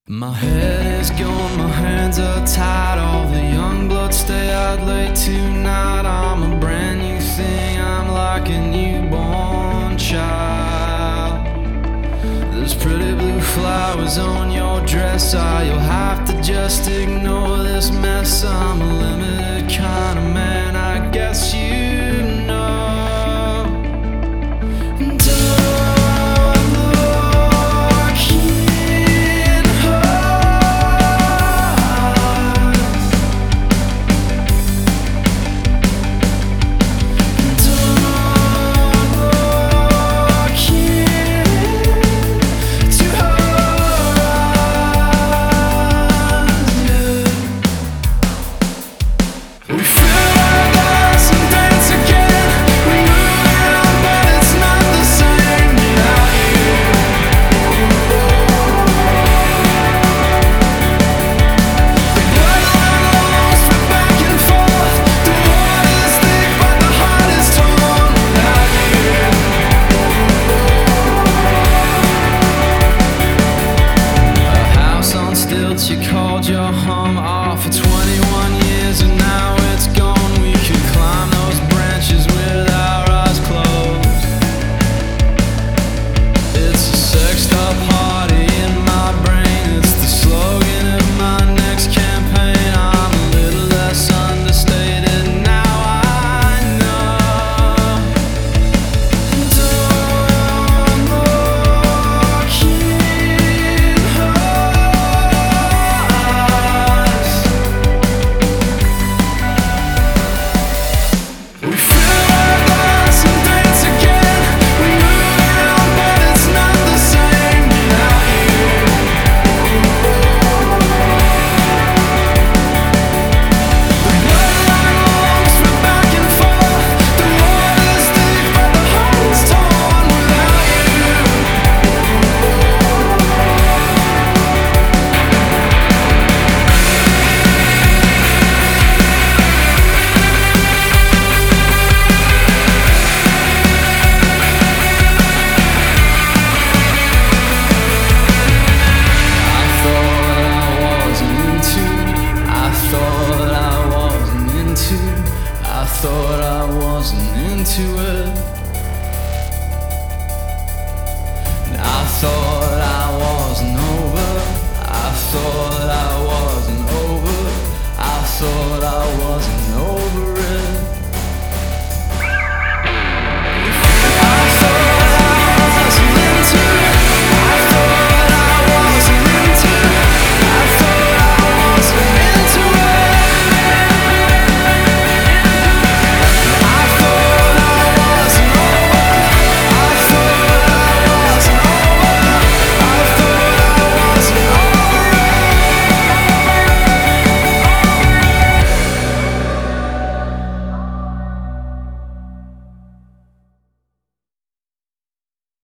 My head is gone, my hands are tied. All the young blood stay out late tonight. I'm a brand new thing, I'm like a newborn child. There's pretty blue flowers on your dress. You'll have to just ignore this mess. I'm a limited kind of man, I guess you know. You called your home off for 21 years and now it's gone. We could climb those branches with our eyes closed. It's a sexed up party in my brain. It's the slogan of my next campaign. I'm a little less understated now, I know. Don't look in her eyes. We fill our glass and dance again. We move around but it's not the same without you. The bloodline longs for back and forth. The water's deep but the heart is torn without you. I thought I wasn't into it. And I thought I wasn't over. I thought I wasn't over. I thought I wasn't